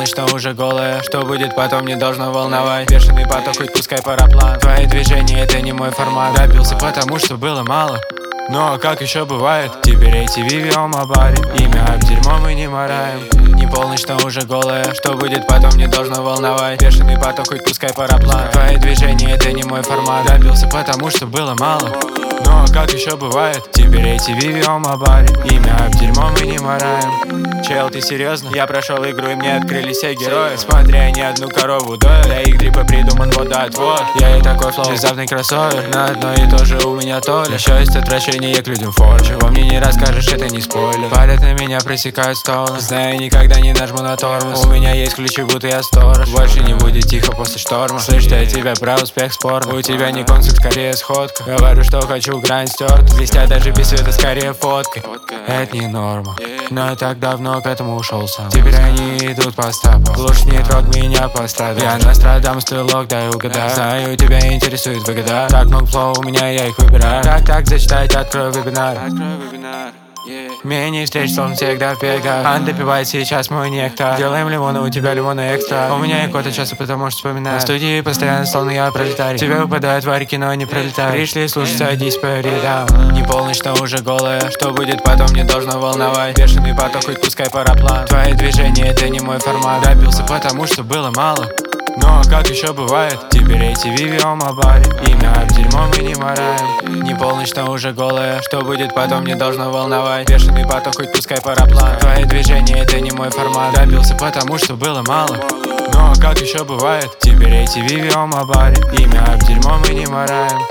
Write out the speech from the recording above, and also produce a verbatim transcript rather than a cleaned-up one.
полночь, но уже голая. Что будет потом, не должно волновать. Бешеный поток, хоть пускай параплан. Твои движения, это не мой формат. Добился, потому что было мало. Но как еще бывает? Теперь эти Вивиом о баре. Имя об дерьмо мы не мораем. Не полночь, но уже голая. Что будет потом, не должно волновать. Бешеный поток, хоть пускай параплан. Твои движения, это не мой формат. Добился, потому что было мало. Но как еще бывает? Теперь эти Вивиом о баре. Имя об дерьмо мы не мораем. Чел, ты серьезно? Я прошел игру и мне открылись все герои. Смотря ни одну корову доят. Для их дрипа придуман водоотвод. Я и такой флоу, внезапный кроссовер. На одно и то же у меня то ли. Еще есть отвращение к людям в форме. Чего мне не расскажешь, это не спойлер. Палят на меня, пресекают стол. Знаю, никогда не нажму на тормоз. У меня есть ключи, будто я сторож. Больше не будет тихо после шторма. Слышь, я тебя про успех спорт. У тебя не концерт, скорее сходка. Говорю, что хочу, грань стерт. Блестят даже без света, скорее фотка. Это не норма, но я так давно к этому ушел сам. Теперь они идут по стопам. Лучше не трог меня пострадал. Я Нострадамус, ты лог, дай угадай. Знаю, тебя интересует выгода. Так много флоу у меня, я их выбираю. Как так зачитать, открой вебинар. Мини встреч, он всегда в бегах. Ан допивает сейчас мой нектар. Делаем лимоны, у тебя лимоны экстра. У меня и кота часто, потому что вспоминаю. В студии постоянно словно я пролетарий. Тебе выпадают варики, но не пролетают. Пришли слушать, садись по рядам. Не полночь, но уже голая. Что будет потом, не должно волновать. Бешеный поток, хоть пускай параплан. Твои движения, это не мой формат. Добился, потому что было мало. Но как еще бывает? Теперь эти Вивиом о баре. Имя об дерьмо мы не мораем. Не полночь, но уже голая. Что будет потом, не должно волновать. Бешеный поток, хоть пускай параплан. Твои движения, это не мой формат. Добился, потому что было мало. Но как еще бывает? Теперь эти Вивиом о баре. Имя об дерьмо мы не мораем.